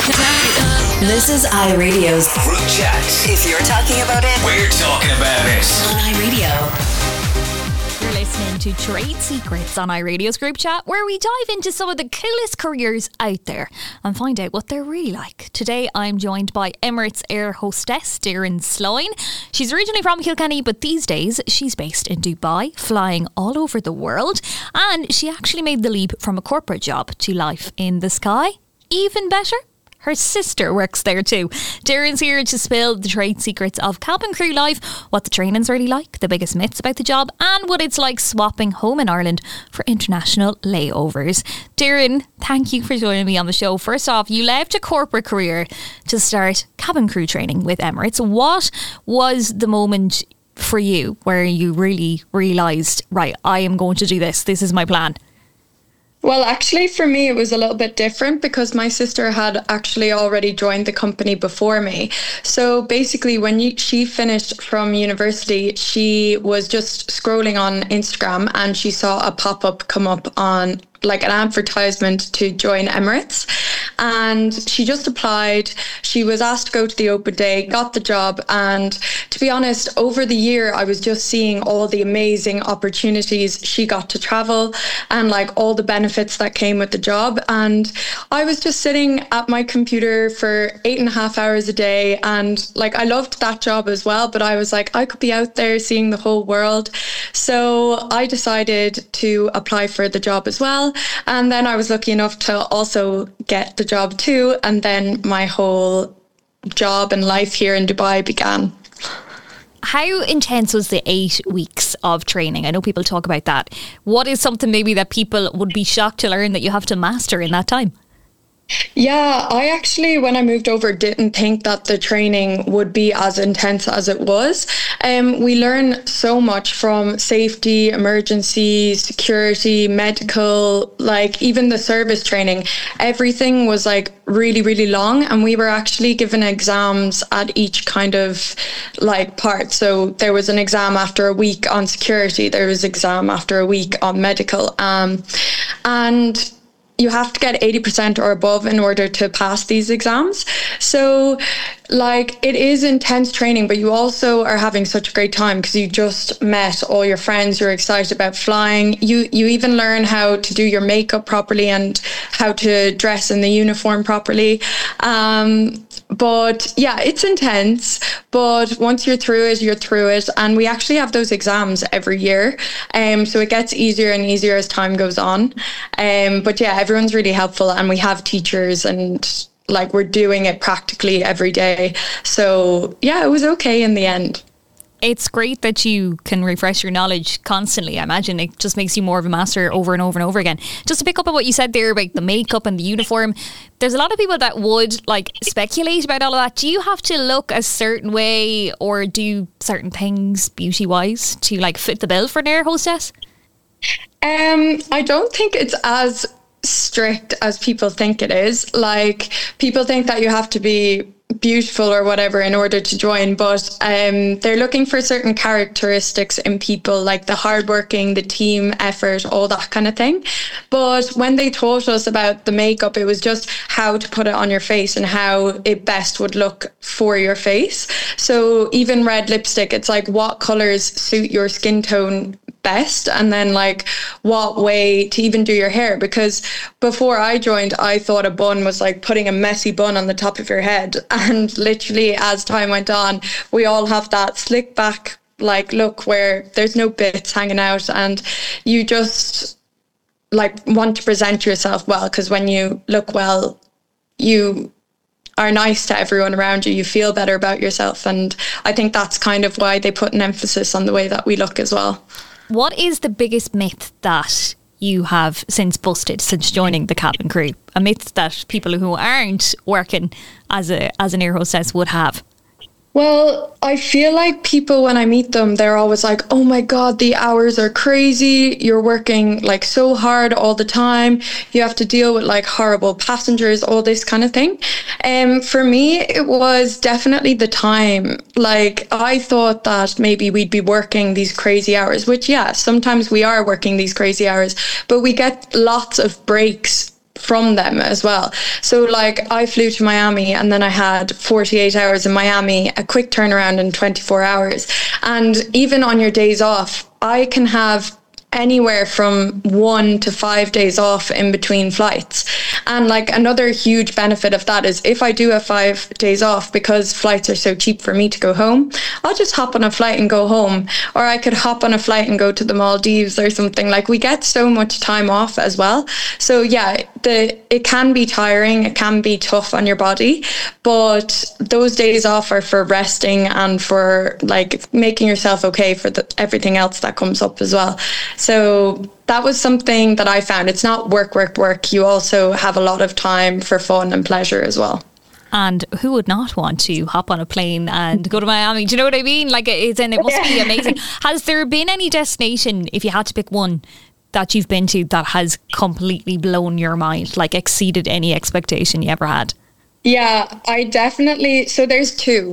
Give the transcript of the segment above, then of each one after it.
This is iRadio's Group Chat. If you're talking about it, We're talking about it. on iRadio. You're listening to Trade Secrets on iRadio's Group Chat, where we dive into some of the coolest careers out there and find out what they're really like. Today, I'm joined by Emirates air hostess Doireann Sloyne. She's originally from Kilkenny, but these days she's based in Dubai, flying all over the world. And she actually made the leap from a corporate job to life in the sky. Even better, her sister works there too. Doireann's here to spill the trade secrets of cabin crew life, what the training's really like, the biggest myths about the job, and what it's like swapping home in Ireland for international layovers. Doireann, thank you for joining me on the show. First off, you left a corporate career to start cabin crew training with Emirates. What was the moment for you where you really realised, right, I am going to do this, this is my plan? Well, actually, for me, it was a little bit different because my sister had actually already joined the company before me. So basically, when she finished from university, she was just scrolling on Instagram and she saw a pop-up come up on like an advertisement to join Emirates, and she just applied. She was asked to go to the open day, got the job, and to be honest, over the year I was just seeing all the amazing opportunities she got to travel and like all the benefits that came with the job. And I was just sitting at my computer for 8.5 hours a day, and like I loved that job as well, but I was like, I could be out there seeing the whole world. So I decided to apply for the job as well. And then I was lucky enough to also get the job too. And then my whole job and life here in Dubai began. How intense was the 8 weeks of training? I know people talk about that. What is something maybe that people would be shocked to learn that you have to master in that time? Yeah, I actually, when I moved over, didn't think that the training would be as intense as it was. We learn so much from safety, emergency, security, medical, like even the service training. Everything was like really, really long, and we were actually given exams at each kind of like part. So there was an exam after a week on security, there was an exam after a week on medical, and you have to get 80% or above in order to pass these exams. So like it is intense training, but you also are having such a great time because you just met all your friends, you're excited about flying. You even learn how to do your makeup properly and how to dress in the uniform properly. But yeah, it's intense, but once you're through it, you're through it. And we actually have those exams every year. So it gets easier and easier as time goes on. But yeah, everyone's really helpful, and we have teachers, and like we're doing it practically every day. So yeah, it was okay in the end. It's great that you can refresh your knowledge constantly. I imagine it just makes you more of a master over and over and over again. Just to pick up on what you said there about the makeup and the uniform, there's a lot of people that would like speculate about all of that. Do you have to look a certain way or do certain things beauty wise to like fit the bill for an air hostess? I don't think it's as strict as people think it is. Like people think that you have to be beautiful or whatever in order to join, but they're looking for certain characteristics in people, like the hardworking, the team effort, all that kind of thing. But when they taught us about the makeup, it was just how to put it on your face and how it best would look for your face. So even red lipstick, it's like what colors suit your skin tone best, and then like what way to even do your hair, because before I joined I thought a bun was like putting a messy bun on the top of your head, and literally as time went on we all have that slick back like look where there's no bits hanging out, and you just like want to present yourself well, because when you look well you are nice to everyone around you, you feel better about yourself, and I think that's kind of why they put an emphasis on the way that we look as well. What is the biggest myth that you have since busted since joining the cabin crew? A myth that people who aren't working as an air hostess would have? Well, I feel like people, when I meet them, they're always like, oh my God, the hours are crazy. You're working like so hard all the time. You have to deal with like horrible passengers, all this kind of thing. For me, it was definitely the time. Like I thought that maybe we'd be working these crazy hours, which yeah, sometimes we are working these crazy hours, but we get lots of breaks from them as well. So like I flew to Miami and then I had 48 hours in Miami, a quick turnaround in 24 hours. And even on your days off, I can have anywhere from 1 to 5 days off in between flights. And like another huge benefit of that is if I do have 5 days off, because flights are so cheap for me to go home, I'll just hop on a flight and go home. Or I could hop on a flight and go to the Maldives or something. Like we get so much time off as well. So yeah, it can be tiring, it can be tough on your body, but those days off are for resting and for like making yourself okay for everything else that comes up as well. So that was something that I found. It's not work. You also have a lot of time for fun and pleasure as well. And who would not want to hop on a plane and go to Miami? Do you know what I mean? Like it must be amazing. Has there been any destination, if you had to pick one, that you've been to that has completely blown your mind, like exceeded any expectation you ever had? Yeah, I definitely. So there's two.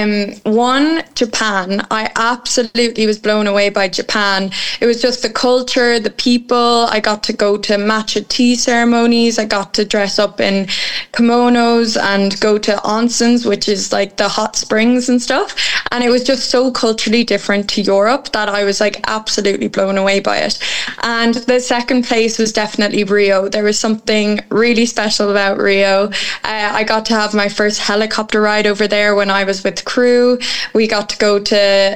One, Japan. I absolutely was blown away by Japan. It was just the culture, the people. I got to go to matcha tea ceremonies. I got to dress up in kimonos and go to onsens, which is like the hot springs and stuff. And it was just so culturally different to Europe that I was like absolutely blown away by it. And the second place was definitely Rio. There was something really special about Rio. I got to have my first helicopter ride over there when I was with crew. We got to go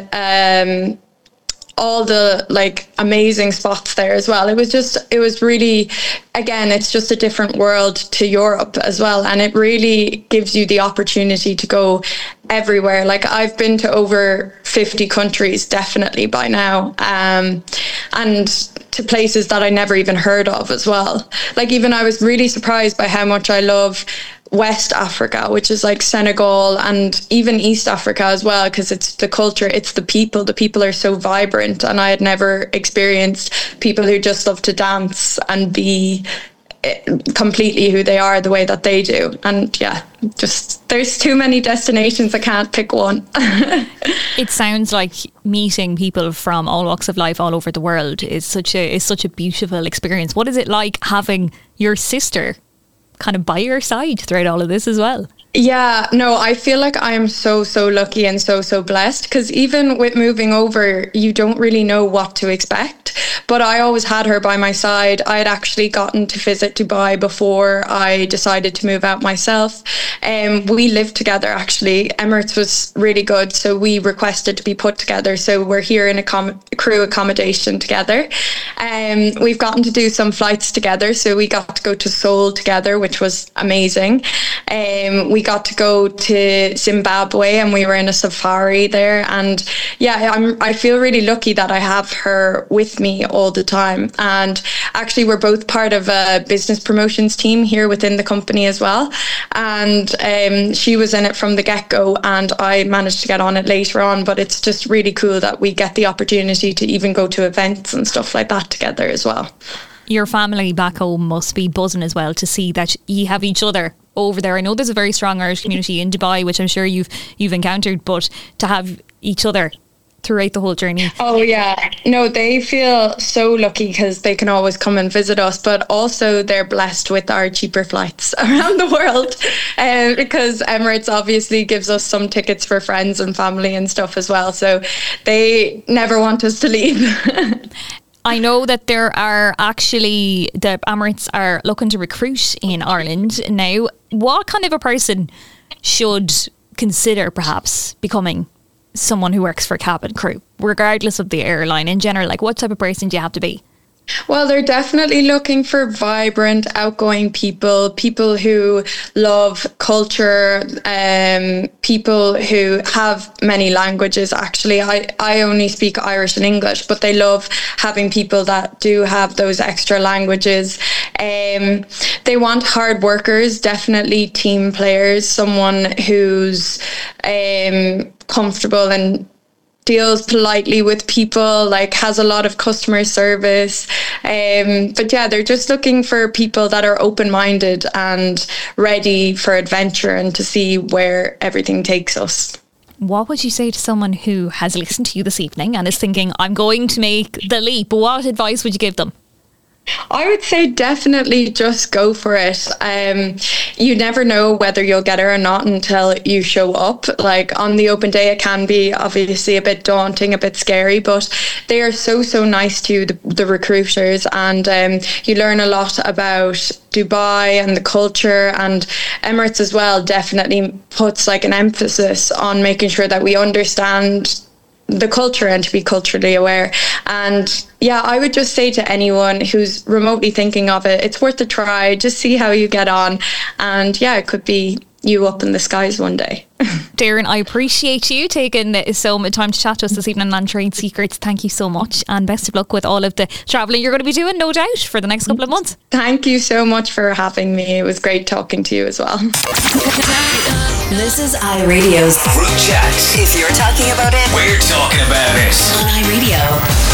to all the like amazing spots there as well. It was really, again, it's just a different world to Europe as well. And it really gives you the opportunity to go everywhere. Like I've been to over 50 countries definitely by now. And to places that I never even heard of as well. Like even I was really surprised by how much I love West Africa, which is like Senegal, and even East Africa as well, because it's the culture, it's the people. The people are so vibrant, and I had never experienced people who just love to dance and be completely who they are the way that they do. And yeah, just there's too many destinations. I can't pick one. It sounds like meeting people from all walks of life all over the world is such a beautiful experience. What is it like having your sister kind of by your side throughout all of this as well? Yeah, no, I feel like I am so lucky and so blessed, because even with moving over, you don't really know what to expect. But I always had her by my side. I had actually gotten to visit Dubai before I decided to move out myself. We lived together actually. Emirates was really good, so we requested to be put together. So we're here in a crew accommodation together. We've gotten to do some flights together. So we got to go to Seoul together, which was amazing. We got to go to Zimbabwe and we were in a safari there. And yeah, I feel really lucky that I have her with me all the time. And actually we're both part of a business promotions team here within the company as well. And she was in it from the get-go and I managed to get on it later on. But it's just really cool that we get the opportunity to even go to events and stuff like that together as well. Your family back home must be buzzing as well to see that you have each other over there. I know there's a very strong Irish community in Dubai, which I'm sure you've encountered, but to have each other throughout the whole journey. Oh yeah, no, they feel so lucky because they can always come and visit us, but also they're blessed with our cheaper flights around the world, because Emirates obviously gives us some tickets for friends and family and stuff as well, so they never want us to leave. I know that the Emirates are looking to recruit in Ireland now. What kind of a person should consider perhaps becoming someone who works for cabin crew, regardless of the airline in general? Like, what type of person do you have to be? Well, they're definitely looking for vibrant, outgoing people who love culture, people who have many languages. Actually, I only speak Irish and English, but they love having people that do have those extra languages. They want hard workers, definitely team players, someone who's comfortable and deals politely with people, like has a lot of customer service. But yeah, they're just looking for people that are open-minded and ready for adventure and to see where everything takes us. What would you say to someone who has listened to you this evening and is thinking, I'm going to make the leap? What advice would you give them? I would say definitely just go for it. You never know whether you'll get it or not until you show up. Like on the open day, it can be obviously a bit daunting, a bit scary, but they are so, so nice to you, the recruiters, and you learn a lot about Dubai and the culture, and Emirates as well definitely puts like an emphasis on making sure that we understand the culture and to be culturally aware. And yeah, I would just say to anyone who's remotely thinking of it, it's worth a try. Just see how you get on, and yeah, it could be you up in the skies one day. Darren, I appreciate you taking so much time to chat to us this evening on Trade Secrets. Thank you so much, and best of luck with all of the travelling you're going to be doing, no doubt, for the next couple of months. Thank you so much for having me. It was great talking to you as well. This is iRadio's Group chat. If you're talking about it, We're talking about it. on iRadio.